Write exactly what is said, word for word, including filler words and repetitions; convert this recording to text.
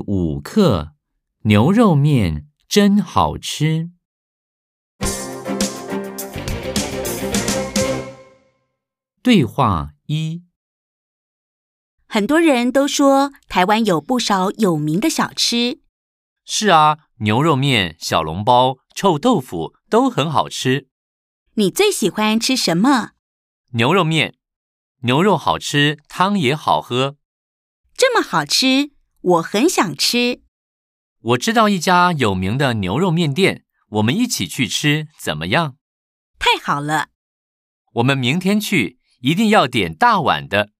五克，牛肉面真好吃。对话一： 很多人都说台湾有不少有名的小吃。 是啊，牛肉面、小笼包、臭豆腐都很好吃。 你最喜欢吃什么？ 牛肉面，牛肉好吃，汤也好喝。 这么好吃，我很想吃。 我知道一家有名的牛肉面店，我们一起去吃，怎么样？ 太好了！ 我们明天去，一定要点大碗的。